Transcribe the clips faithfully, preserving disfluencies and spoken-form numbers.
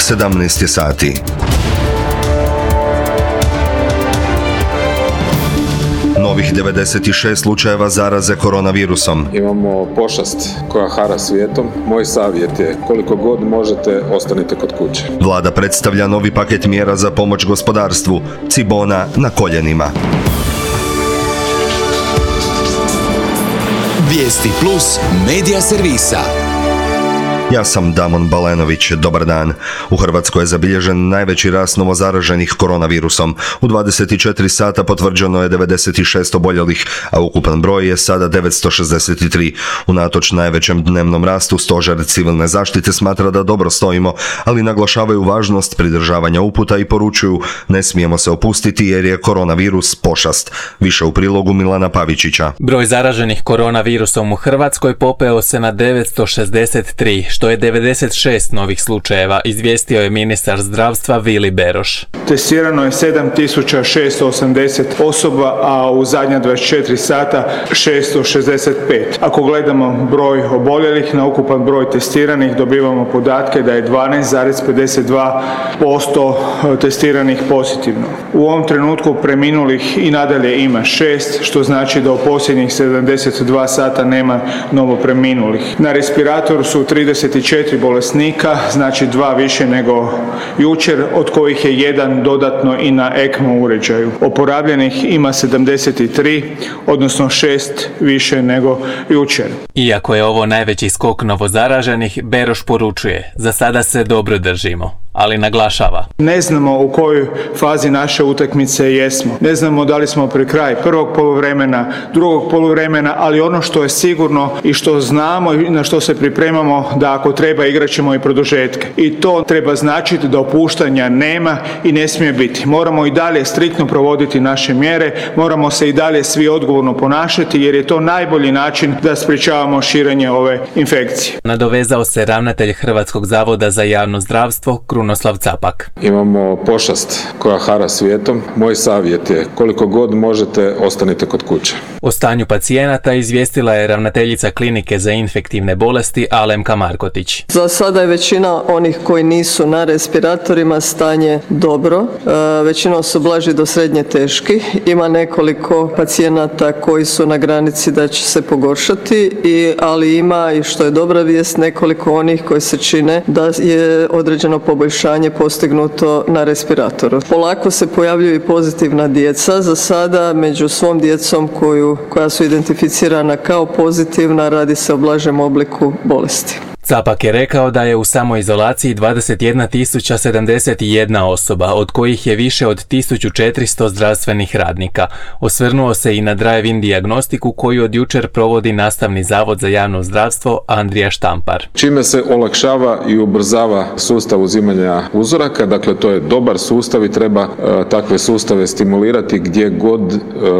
sedamnaest je sati. Novih devedeset šest slučajeva zaraze koronavirusom. Imamo pošast koja hara svijetom. Moj savjet je, koliko god možete, ostanite kod kuće. Vlada predstavlja novi paket mjera za pomoć gospodarstvu. Cibona na koljenima. Vijesti plus medija servisa. Ja sam Damon Balenović, dobar dan. U Hrvatskoj je zabilježen najveći rast novozaraženih koronavirusom. U dvadeset četiri sata potvrđeno je devedeset šest oboljelih, a ukupan broj je sada devetsto šezdeset tri. Unatoč najvećem dnevnom rastu, Stožer civilne zaštite smatra da dobro stojimo, ali naglašavaju važnost pridržavanja uputa i poručuju ne smijemo se opustiti jer je koronavirus pošast. Više u prilogu Milana Pavičića. Broj zaraženih koronavirusom u Hrvatskoj popeo se na devetsto šezdeset tri, što je devedeset šest novih slučajeva, izvijestio je ministar zdravstva Vili Beroš. Testirano je sedam tisuća šesto osamdeset osoba, a u zadnja dvadeset četiri sata šesto šezdeset pet. Ako gledamo broj oboljelih na ukupan broj testiranih, dobivamo podatke da je dvanaest zarez pedeset dva posto testiranih pozitivno. U ovom trenutku preminulih i nadalje ima šest, što znači da u posljednjih sedamdeset dva sata nema novo preminulih. Na respiratoru su trideset četiri bolesnika, znači dva više nego jučer, od kojih je jedan dodatno i na ECMO uređaju. Oporavljenih ima sedamdeset tri, odnosno šest više nego jučer. Iako je ovo najveći skok novozaraženih, Beroš poručuje, za sada se dobro držimo, ali naglašava. Ne znamo u kojoj fazi naše utakmice jesmo. Ne znamo da li smo pri kraju prvog poluvremena, drugog poluvremena, ali ono što je sigurno i što znamo i na što se pripremamo, da ako treba igrat ćemo i produžetke. I to treba značiti da opuštanja nema i ne smije biti. Moramo i dalje striktno provoditi naše mjere, moramo se i dalje svi odgovorno ponašati jer je to najbolji način da sprječavamo širenje ove infekcije. Nadovezao se ravnatelj Hrvatskog zavoda za javno zdravstvo Krunoslav Capak. Imamo pošast koja hara svijetom. Moj savjet je, koliko god možete, ostanite kod kuće. O stanju pacijenata izvijestila je ravnateljica klinike za infektivne bolesti Alemka Markotić. Za sada je većina onih koji nisu na respiratorima stanje dobro. E, većinom su blaži do srednje teški. Ima nekoliko pacijenata koji su na granici da će se pogoršati, i, ali ima, i što je dobra vijest, nekoliko onih koji se čine da je određeno poboljšanje postignuto na respiratoru. Polako se pojavljuju i pozitivna djeca. Za sada među svom djecom koju, koja su identificirana kao pozitivna, radi se o blažem obliku bolesti. Capak je rekao da je u samoizolaciji dvadeset jedna tisuća sedamdeset jedna osoba, od kojih je više od tisuću četiristo zdravstvenih radnika. Osvrnuo se i na drive-in dijagnostiku koju od jučer provodi Nastavni zavod za javno zdravstvo Andrija Štampar. Čime se olakšava i ubrzava sustav uzimanja uzoraka, dakle to je dobar sustav i treba uh, takve sustave stimulirati gdje god uh,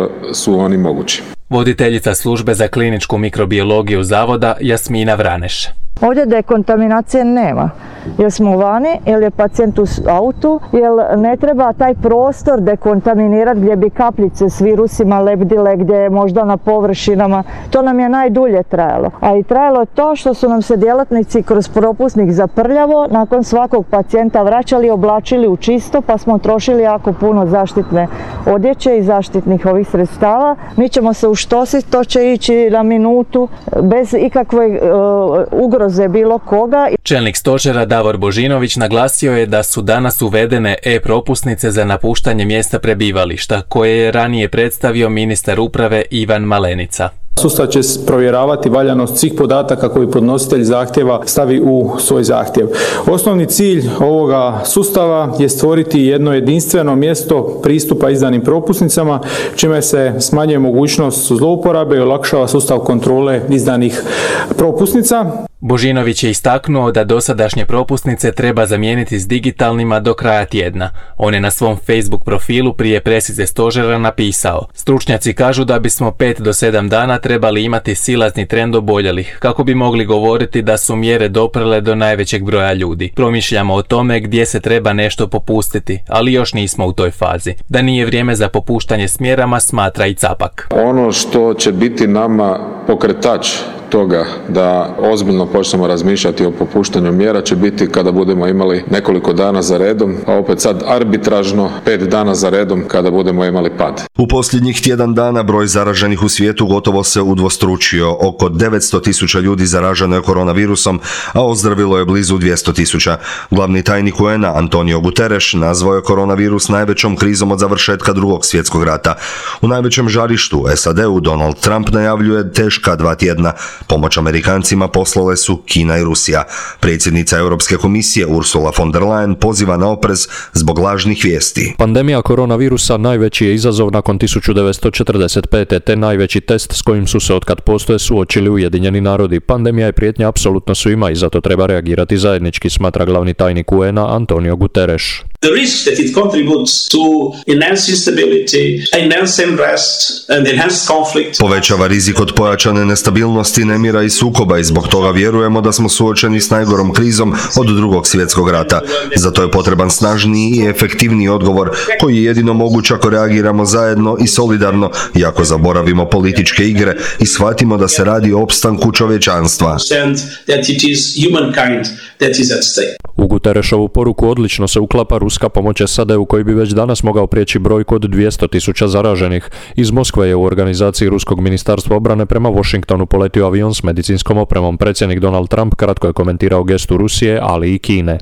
su oni mogući. Voditeljica službe za kliničku mikrobiologiju zavoda Jasmina Vraneš. Ovdje dekontaminacije nema, jer smo vani, jer je pacijent u autu, jer ne treba taj prostor dekontaminirati gdje bi kapljice s virusima lebdile, gdje je možda na površinama. To nam je najdulje trajalo. A i trajalo je to što su nam se djelatnici kroz propusnik za prljavo nakon svakog pacijenta vraćali, oblačili u čisto, pa smo trošili jako puno zaštitne odjeće i zaštitnih ovih sredstava. Mi ćemo se uštositi, to će ići na minutu bez ikakve uh, ugroze bilo koga. Čelnik stožera Davor Božinović naglasio je da su danas uvedene e-propusnice za napuštanje mjesta prebivališta, koje je ranije predstavio ministar uprave Ivan Malenica. Sustav će provjeravati valjanost svih podataka koji podnositelj zahtjeva stavi u svoj zahtjev. Osnovni cilj ovoga sustava je stvoriti jedno jedinstveno mjesto pristupa izdanim propusnicama, čime se smanjuje mogućnost zlouporabe i olakšava sustav kontrole izdanih propusnica. Božinović je istaknuo da dosadašnje propusnice treba zamijeniti s digitalnima do kraja tjedna. On je na svom Facebook profilu prije presice stožera napisao: stručnjaci kažu da bismo pet do sedam dana trebali imati silazni trend oboljelih, kako bi mogli govoriti da su mjere doprle do najvećeg broja ljudi. Promišljamo o tome gdje se treba nešto popustiti, ali još nismo u toj fazi. Da nije vrijeme za popuštanje s mjerama, smatra i Capak. Ono što će biti nama pokretač toga da ozbiljno počnemo razmišljati o popuštanju mjera će biti kada budemo imali nekoliko dana za redom, a opet sad arbitražno pet dana za redom kada budemo imali pad. U posljednjih tjedan dana broj zaraženih u svijetu gotovo se udvostručio. Oko devetsto tisuća ljudi zaraženo je koronavirusom, a ozdravilo je blizu dvjesto tisuća. Glavni tajnik U N A Antonio Guterres nazvao je koronavirus najvećom krizom od završetka drugog svjetskog rata. U najvećem žarištu S A D-u Donald Trump najavljuje teška dva tjedna. Pomoć Amerikancima poslale su Kina i Rusija. Predsjednica Europske komisije Ursula von der Leyen poziva na oprez zbog lažnih vijesti. Pandemija koronavirusa najveći je izazov nakon tisuću devetsto četrdeset pete. te najveći test s kojim su se otkad postoje suočili Ujedinjeni narodi. Pandemija je prijetnja apsolutno svima i zato treba reagirati zajednički, smatra glavni tajnik U N A Antonio Guterres. The risk that it contributes to enhanced instability, enhanced unrest and enhanced conflict. Povećava rizik od pojačane nestabilnosti, nemira i sukoba i zbog toga vjerujemo da smo suočeni s najgorom krizom od drugog svjetskog rata. Zato je potreban snažniji i efektivniji odgovor koji je jedino moguć ako reagiramo zajedno i solidarno i ako zaboravimo političke igre i shvatimo da se radi o opstanku čovječanstva. U Guterresovu poruku odlično se uklapa ruska pomoć S A D-u koji bi već danas mogao prijeći brojku od dvjesto tisuća zaraženih. Iz Moskve je u organizaciji Ruskog ministarstva obrane prema Washingtonu poletio avion s medicinskom opremom. Predsjednik Donald Trump kratko je komentirao gestu Rusije, ali i Kine.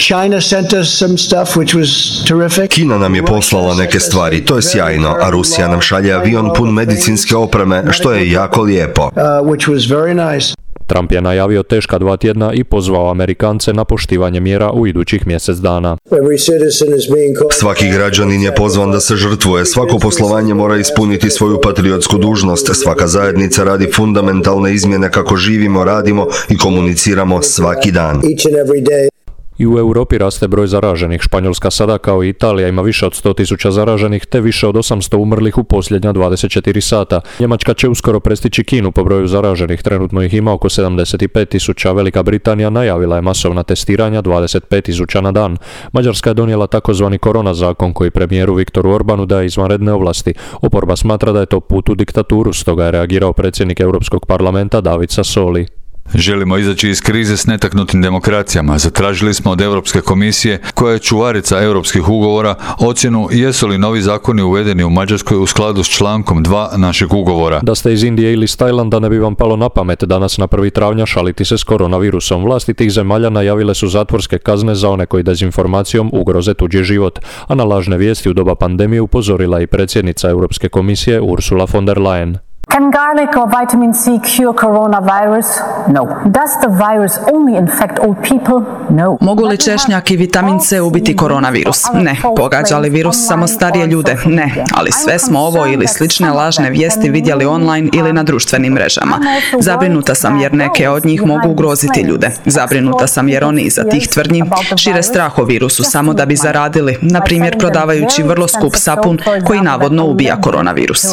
Kina nam je poslala neke stvari, to je sjajno, a Rusija nam šalje avion pun medicinske opreme, što je jako lijepo. Trump je najavio teška dva tjedna i pozvao Amerikance na poštivanje mjera u idućih mjesec dana. Svaki građanin je pozvan da se žrtvuje, svako poslovanje mora ispuniti svoju patriotsku dužnost, svaka zajednica radi fundamentalne izmjene kako živimo, radimo i komuniciramo svaki dan. I u Europi raste broj zaraženih. Španjolska sada kao i Italija ima više od sto tisuća zaraženih te više od osamsto umrlih u posljednja dvadeset četiri sata. Njemačka će uskoro prestići Kinu po broju zaraženih, trenutno ih ima oko sedamdeset pet tisuća. Velika Britanija najavila je masovna testiranja dvadeset pet tisuća na dan. Mađarska je donijela takozvani korona zakon koji premijeru Viktoru Orbanu daje izvanredne ovlasti. Oporba smatra da je to put u diktaturu, stoga je reagirao predsjednik Europskog parlamenta David Sassoli. Želimo izaći iz krize s netaknutim demokracijama. Zatražili smo od Europske komisije, koja je čuvarica europskih ugovora, ocjenu jesu li novi zakoni uvedeni u Mađarskoj u skladu s člankom dva našeg ugovora. Da ste iz Indije ili iz Tajlanda ne bi vam palo na pamet danas na prvi travnja šaliti se s koronavirusom. Vlasti tih zemalja najavile su zatvorske kazne za one koji dezinformacijom ugroze tuđi život, a na lažne vijesti u doba pandemije upozorila i predsjednica Europske komisije Ursula von der Leyen. Can garlic or vitamin C cure coronavirus? No. Does the virus only infect old people? No. Mogu li češnjak i vitamin C ubiti koronavirus? Ne. Pogađa li virus samo starije ljude? Ne. Ali sve smo ovo ili slične lažne vijesti vidjeli online ili na društvenim mrežama. Zabrinuta sam jer neke od njih mogu ugroziti ljude. Zabrinuta sam jer oni iza tih tvrdnji šire strah o virusu samo da bi zaradili, na primjer prodavajući vrlo skup sapun koji navodno ubija koronavirus.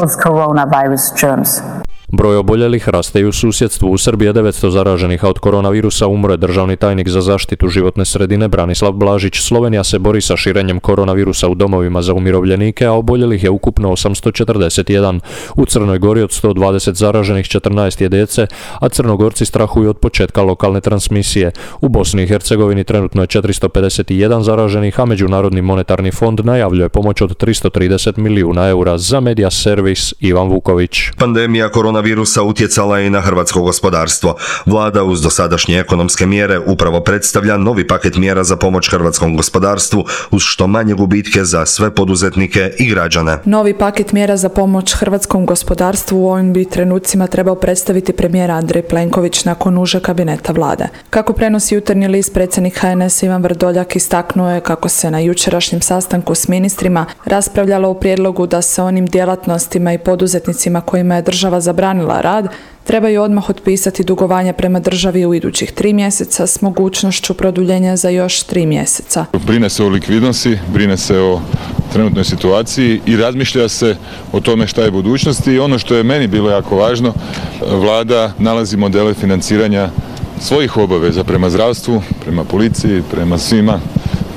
Broj oboljelih raste i u susjedstvu. U Srbiji je devetsto zaraženih, a od koronavirusa umro je državni tajnik za zaštitu životne sredine Branislav Blažić. Slovenija se bori sa širenjem koronavirusa u domovima za umirovljenike, a oboljelih je ukupno osamsto četrdeset jedan. U Crnoj Gori od sto dvadeset zaraženih četrnaest je djece, a Crnogorci strahuju od početka lokalne transmisije. U Bosni i Hercegovini trenutno je četiristo pedeset jedan zaraženih, a Međunarodni monetarni fond najavljuje pomoć od tristo trideset milijuna eura. Za Media Servis Ivan Vuković. Pandemija korona virusa utjecala je i na hrvatsko gospodarstvo. Vlada uz dosadašnje ekonomske mjere upravo predstavlja novi paket mjera za pomoć hrvatskom gospodarstvu uz što manje gubitke za sve poduzetnike i građane. Novi paket mjera za pomoć hrvatskom gospodarstvu u ovim bi trenucima trebao predstaviti premijer Andrej Plenković nakon uže kabineta vlade. Kako prenosi Jutarnji list, predsjednik H N S Ivan Vrdoljak istaknuo je kako se na jučerašnjem sastanku s ministrima raspravljalo o prijedlogu da se onim djelatnostima i poduzetnicima kojima je država zabranila rad trebaju odmah otpisati dugovanja prema državi u idućih tri mjeseca s mogućnošću produljenja za još tri mjeseca. Brine se o likvidnosti, brine se o trenutnoj situaciji i razmišlja se o tome šta je budućnost. I ono što je meni bilo jako važno, vlada nalazi modele financiranja svojih obaveza prema zdravstvu, prema policiji, prema svima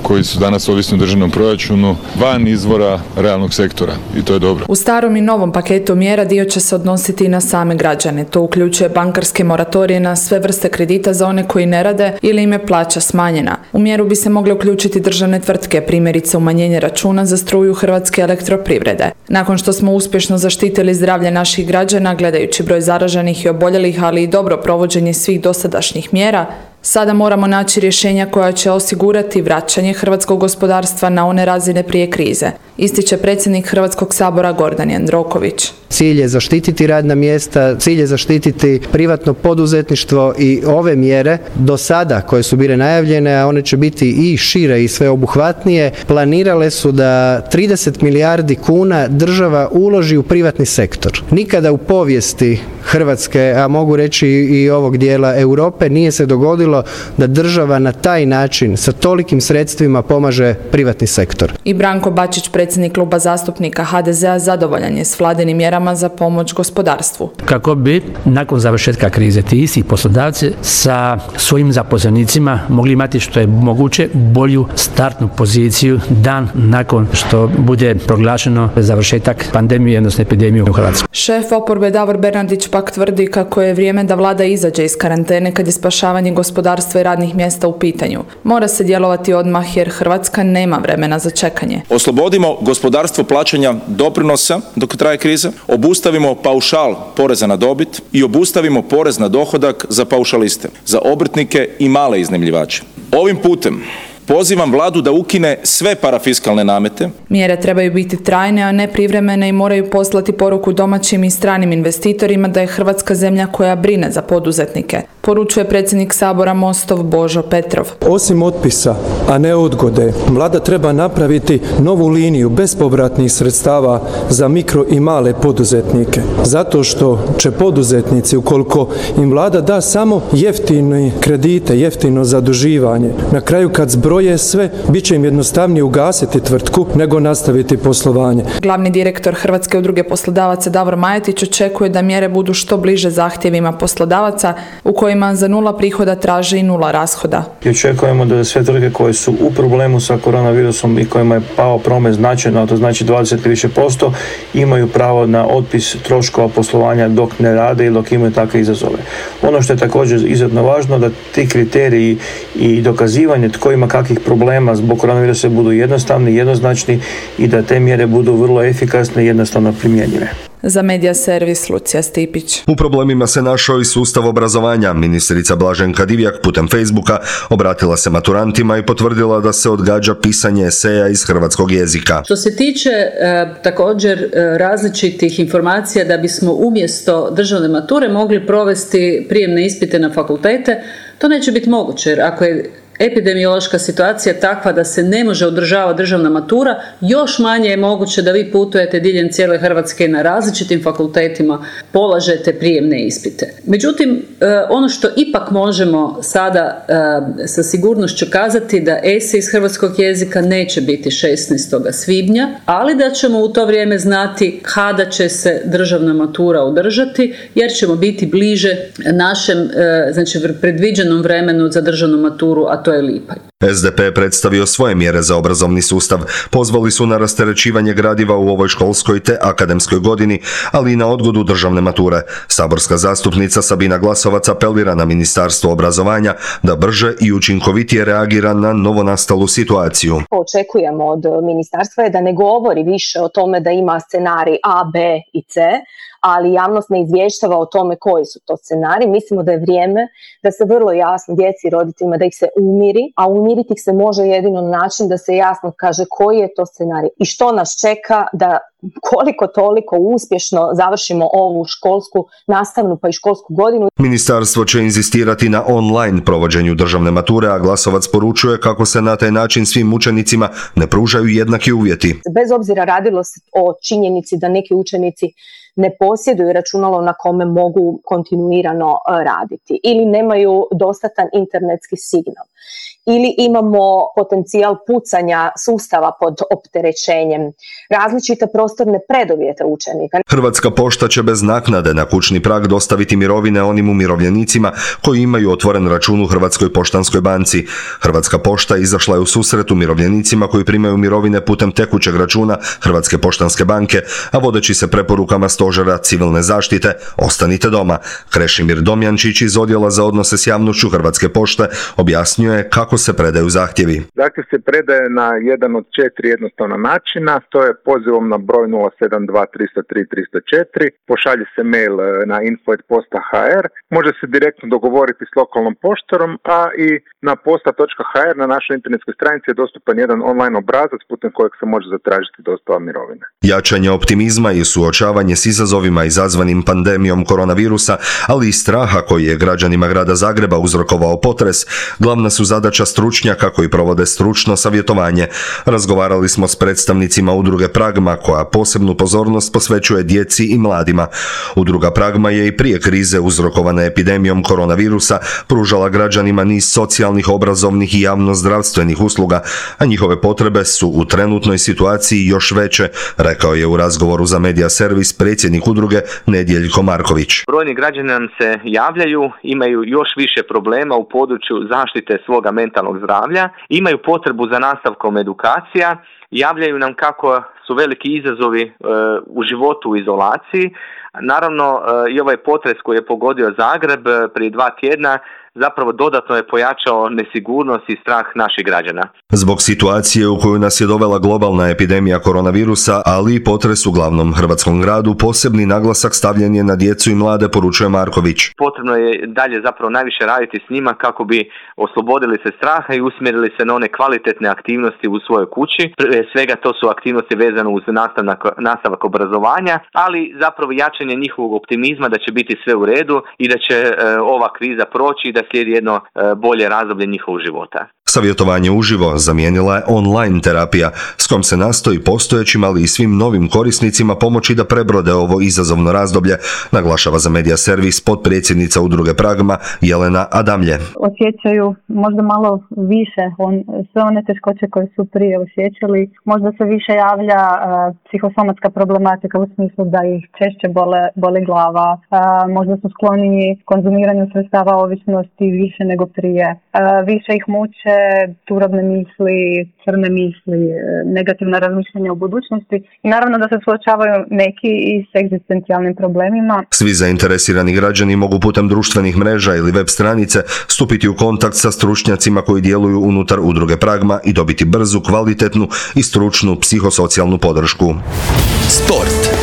koji su danas ovisni o državnom proračunu van izvora realnog sektora i to je dobro. U starom i novom paketu mjera dio će se odnositi i na same građane. To uključuje bankarske moratorije na sve vrste kredita za one koji ne rade ili im je plaća smanjena. U mjeru bi se mogle uključiti državne tvrtke, primjerice umanjenje računa za struju Hrvatske elektroprivrede. Nakon što smo uspješno zaštitili zdravlje naših građana, gledajući broj zaraženih i oboljelih, ali i dobro provođenje svih dosadašnjih mjera, sada moramo naći rješenja koja će osigurati vraćanje hrvatskog gospodarstva na one razine prije krize, ističe predsjednik Hrvatskog sabora Gordan Jandroković. Cilj je zaštititi radna mjesta, cilj je zaštititi privatno poduzetništvo i ove mjere do sada koje su bile najavljene, a one će biti i šire i sveobuhvatnije, planirale su da trideset milijardi kuna država uloži u privatni sektor. Nikada u povijesti Hrvatske, a mogu reći i ovog dijela Europe, nije se dogodilo da država na taj način sa tolikim sredstvima pomaže privatni sektor. I Branko Bačić, predsjednik kluba zastupnika ha de zea, zadovoljan je s vladinim mjerama za pomoć gospodarstvu. Kako bi nakon završetka krize ti isti poslodavci sa svojim zaposlenicima mogli imati što je moguće bolju startnu poziciju dan nakon što bude proglašeno završetak pandemije, odnosno epidemije u Hrvatskoj. Šef oporbe Davor Bernardić pak tvrdi kako je vrijeme da vlada izađe iz karantene kad je spašavanje gospodarstva i radnih mjesta u pitanju. Mora se djelovati odmah jer Hrvatska nema vremena za čekanje. Oslobodimo gospodarstvo plaćanja doprinosa dok traje kriza, obustavimo paušal poreza na dobit i obustavimo porez na dohodak za paušaliste, za obrtnike i male iznajmljivače. Ovim putem pozivam vladu da ukine sve parafiskalne namete. Mjere trebaju biti trajne, a ne privremene i moraju poslati poruku domaćim i stranim investitorima da je Hrvatska zemlja koja brine za poduzetnike, poručuje predsjednik Sabora Mostov Božo Petrov. Osim otpisa, a ne odgode, vlada treba napraviti novu liniju bespovratnih sredstava za mikro i male poduzetnike. Zato što će poduzetnici, ukoliko im vlada da samo jeftine kredite, jeftino zaduživanje, na kraju kad zbroje je sve, bit će im jednostavnije ugasiti tvrtku nego nastaviti poslovanje. Glavni direktor Hrvatske udruge poslodavaca Davor Majetić očekuje da mjere budu što bliže zahtjevima poslodavaca u kojima za nula prihoda traže i nula rashoda. I očekujemo da sve tvrtke koje su u problemu sa koronavirusom i kojima je pao promet značajno, a to znači dvadeset i više posto, imaju pravo na otpis troškova poslovanja dok ne rade ili dok imaju takve izazove. Ono što je također izuzetno važno da ti kriteriji i dokazivanje tko ima kakvih problema zbog koronavirusa budu jednostavni, jednoznačni i da te mjere budu vrlo efikasne i jednostavno primjenjive. Za Medija servis Lucija Stipić. U problemima se našao i sustav obrazovanja. Ministrica Blaženka Divjak putem Facebooka obratila se maturantima i potvrdila da se odgađa pisanje eseja iz hrvatskog jezika. Što se tiče e, također e, različitih informacija da bismo umjesto državne mature mogli provesti prijemne ispite na fakultete, to neće biti moguće jer ako je epidemiološka situacija takva da se ne može održavati državna matura, još manje je moguće da vi putujete diljem cijele Hrvatske na različitim fakultetima, polažete prijemne ispite. Međutim, ono što ipak možemo sada sa sigurnošću kazati da esej iz hrvatskog jezika neće biti šesnaestog svibnja, ali da ćemo u to vrijeme znati kada će se državna matura održati, jer ćemo biti bliže našem, znači predviđenom vremenu za državnu maturu, a to je lipanj. es de pe je predstavio svoje mjere za obrazovni sustav. Pozvali su na rasterećivanje gradiva u ovoj školskoj te akademskoj godini, ali i na odgodu državne mature. Saborska zastupnica Sabina Glasovac apelira na Ministarstvo obrazovanja da brže i učinkovitije reagira na novonastalu situaciju. Očekujemo od ministarstva je da ne govori više o tome da ima scenarij A, B i C, ali javnost ne izvještava o tome koji su to scenariji. Mislimo da je vrijeme da se vrlo jasno djeci i roditeljima da ih se umiri, a umiriti ih se može jedino na način da se jasno kaže koji je to scenarij i što nas čeka da koliko toliko uspješno završimo ovu školsku nastavnu pa i školsku godinu. Ministarstvo će inzistirati na online provođenju državne mature, a Glasovac poručuje kako se na taj način svim učenicima ne pružaju jednaki uvjeti. Bez obzira radilo se o činjenici da neki učenici ne posjeduju računalo na kome mogu kontinuirano raditi ili nemaju dostatan internetski signal ili imamo potencijal pucanja sustava pod opterećenjem, različite prostorne prostorne preduvjete učenika. Hrvatska pošta će bez naknade na kućni prag dostaviti mirovine onim umirovljenicima koji imaju otvoren račun u Hrvatskoj poštanskoj banci. Hrvatska pošta izašla je u susret umirovljenicima koji primaju mirovine putem tekućeg računa Hrvatske poštanske banke, a vodeći se preporukama Stožera civilne zaštite, ostanite doma. Krešimir Domjančić iz Odjela za odnose s javnošću Hrvatske pošte objasnjuje kako se predaju zahtjevi. Zahtjev se predaje na jedan od četiri jednostavna načina, to je pozivom na broj nula sedam dva tri zero tri tri zero četiri, pošalje se mail na info at posta točka h r, može se direktno dogovoriti s lokalnom poštarom, a i na posta točka h r na našoj internetskoj stranici je dostupan jedan online obrazac putem kojeg se može zatražiti dostava mirovine. Jačanje optimizma i suočavanje s izazovima izazvanim pandemijom koronavirusa, ali i straha koji je građanima grada Zagreba uzrokovao potres, glavna su zadaća stručnjaka koji provode stručno savjetovanje. Razgovarali smo s predstavnicima udruge Pragma, koja posebnu pozornost posvećuje djeci i mladima. Udruga Pragma je i prije krize uzrokovane epidemijom koronavirusa pružala građanima niz socijalnih, obrazovnih i javno-zdravstvenih usluga, a njihove potrebe su u trenutnoj situaciji još veće, rekao je u razgovoru za Media Servis predsjednik udruge Nedjeljko Marković. Brojni građani nam se javljaju, imaju još više problema u području zaštite svoga mentalnog zdravlja, imaju potrebu za nastavkom edukacija, javljaju nam kako su veliki izazovi e, u životu u izolaciji. Naravno e, i ovaj potres koji je pogodio Zagreb e, prije dva tjedna zapravo dodatno je pojačao nesigurnost i strah naših građana. Zbog situacije u koju nas je dovela globalna epidemija koronavirusa, ali i potres u glavnom hrvatskom gradu, posebni naglasak stavljen je na djecu i mlade, poručuje Marković. Potrebno je dalje zapravo najviše raditi s njima kako bi oslobodili se straha i usmjerili se na one kvalitetne aktivnosti u svojoj kući. Prije svega to su aktivnosti vezane uz nastavak, nastavak obrazovanja, ali zapravo jačanje njihovog optimizma da će biti sve u redu i da će e, ova kriza proći i da slijedi jedno bolje razdoblje njihovog života. Savjetovanje uživo zamijenila je online terapija s kojom se nastoji postojećim, ali i svim novim korisnicima pomoći da prebrode ovo izazovno razdoblje, naglašava za Media Servis potpredsjednica udruge Pragma Jelena Adamlje. Osjećaju možda malo više on, sve one teškoće koje su prije osjećali. Možda se više javlja uh, psihosomatska problematika u smislu da ih češće bole, bole glava, uh, možda su skloniji konzumiranju sredstava ovisnosti više nego prije. Uh, više ih muče turobne misli, crne misli, negativna razmišljanja o budućnosti i naravno da se suočavaju neki i s egzistencijalnim problemima. Svi zainteresirani građani mogu putem društvenih mreža ili web stranice stupiti u kontakt sa stručnjacima koji djeluju unutar udruge Pragma i dobiti brzu, kvalitetnu i stručnu psihosocijalnu podršku. Sport.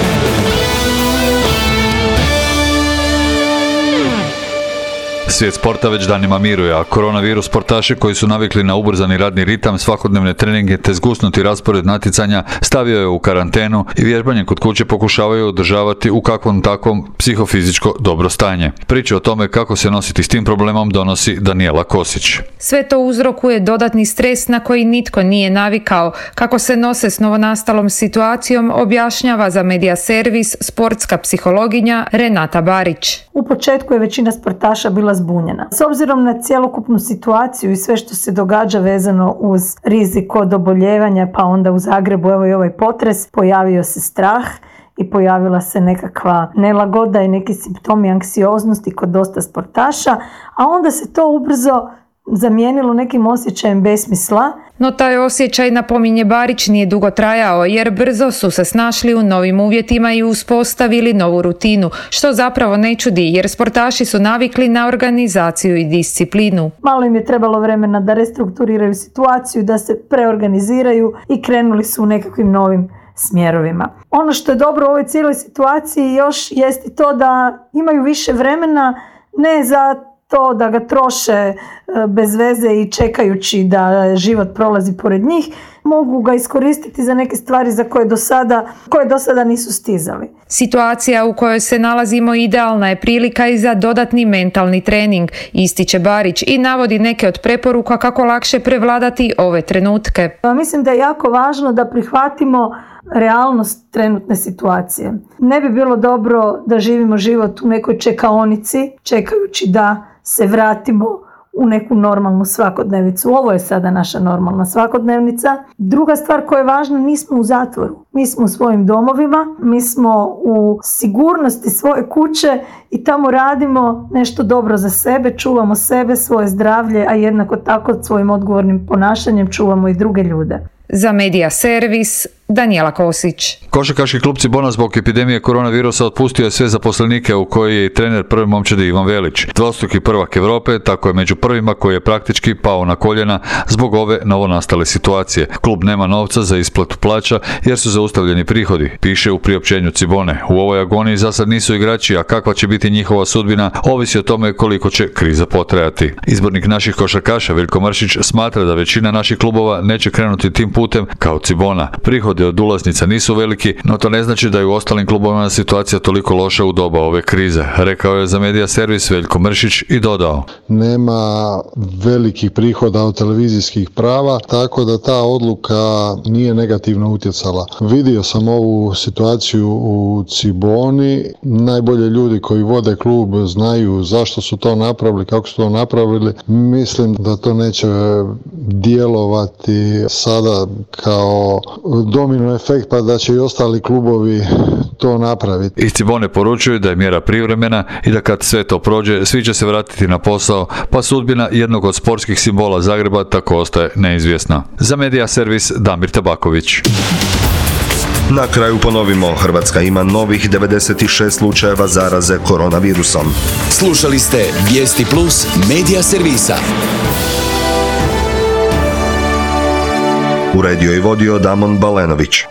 Svijet sporta već danima miruje, a koronavirus sportaši koji su navikli na ubrzani radni ritam, svakodnevne treninge te zgusnuti raspored natjecanja stavio je u karantenu i vježbanje kod kuće pokušavaju održavati u kakvom takvom psihofizičko dobro stanje. Priču o tome kako se nositi s tim problemom donosi Danijela Kosić. Sve to uzrokuje dodatni stres na koji nitko nije navikao. Kako se nose s novonastalom situacijom objašnjava za Media Servis sportska psihologinja Renata Barić. U početku je većina sportaša bila zbunjena. S obzirom na cjelokupnu situaciju i sve što se događa vezano uz rizik od oboljevanja, pa onda u Zagrebu evo i ovaj potres, pojavio se strah i pojavila se nekakva nelagoda i neki simptomi anksioznosti kod dosta sportaša, a onda se to ubrzo zamijenilo nekim osjećajem besmisla. No taj osjećaj, napominje Barić, nije dugo trajao jer brzo su se snašli u novim uvjetima i uspostavili novu rutinu, što zapravo ne čudi jer sportaši su navikli na organizaciju i disciplinu. Malo im je trebalo vremena da restrukturiraju situaciju, da se preorganiziraju i krenuli su u nekakvim novim smjerovima. Ono što je dobro u ovoj cijeloj situaciji još jest i to da imaju više vremena ne za to da ga troše bez veze i čekajući da život prolazi pored njih, mogu ga iskoristiti za neke stvari za koje do sada, koje do sada nisu stizali. Situacija u kojoj se nalazimo idealna je prilika i za dodatni mentalni trening, ističe Barić i navodi neke od preporuka kako lakše prevladati ove trenutke. Mislim da je jako važno da prihvatimo realnost trenutne situacije. Ne bi bilo dobro da živimo život u nekoj čekaonici, čekajući da se vratimo u neku normalnu svakodnevicu. Ovo je sada naša normalna svakodnevnica. Druga stvar koja je važna, nismo u zatvoru. Mi smo u svojim domovima, mi smo u sigurnosti svoje kuće i tamo radimo nešto dobro za sebe, čuvamo sebe, svoje zdravlje, a jednako tako svojim odgovornim ponašanjem čuvamo i druge ljude. Za Medija servis, Danijela Kosić. Košarkaški klub Cibona zbog epidemije koronavirusa otpustio je sve zaposlenike, u koji je i trener prve momčadi Ivan Velić. Dvostruki prvak Europe, tako je među prvima koji je praktički pao na koljena zbog ove novonastale situacije. Klub nema novca za isplatu plaća jer su zaustavljeni prihodi, piše u priopćenju Cibone. U ovoj agoniji za sad nisu igrači, a kakva će biti njihova sudbina ovisi o tome koliko će kriza potrajati. Izbornik naših košarkaša Veljko Mršić smatra da većina naših klubova neće krenuti tim putem kao Cibona. Prihodi od ulaznica nisu veliki, no to ne znači da je u ostalim klubovima situacija toliko loša u doba ove krize, rekao je za Medija servis Veljko Mršić i dodao. Nema velikih prihoda od televizijskih prava, tako da ta odluka nije negativno utjecala. Vidio sam ovu situaciju u Ciboni, najbolje ljudi koji vode klub znaju zašto su to napravili, kako su to napravili. Mislim da to neće djelovati sada kao domino efekt, pa da će i ostali klubovi to napraviti. Iz Cibone poručuju da je mjera privremena i da kad sve to prođe, svi će se vratiti na posao, pa sudbina jednog od sportskih simbola Zagreba tako ostaje neizvjesna. Za Medija servis Damir Tabaković. Na kraju ponovimo, Hrvatska ima novih devedeset šest slučajeva zaraze koronavirusom. Slušali ste Vijesti Plus Medija servisa. Uredio i vodio Damon Balenović.